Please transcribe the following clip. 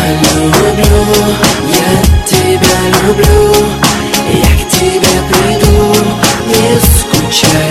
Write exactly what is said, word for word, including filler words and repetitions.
люблю, я тебя люблю, я к тебе приду, не скучай.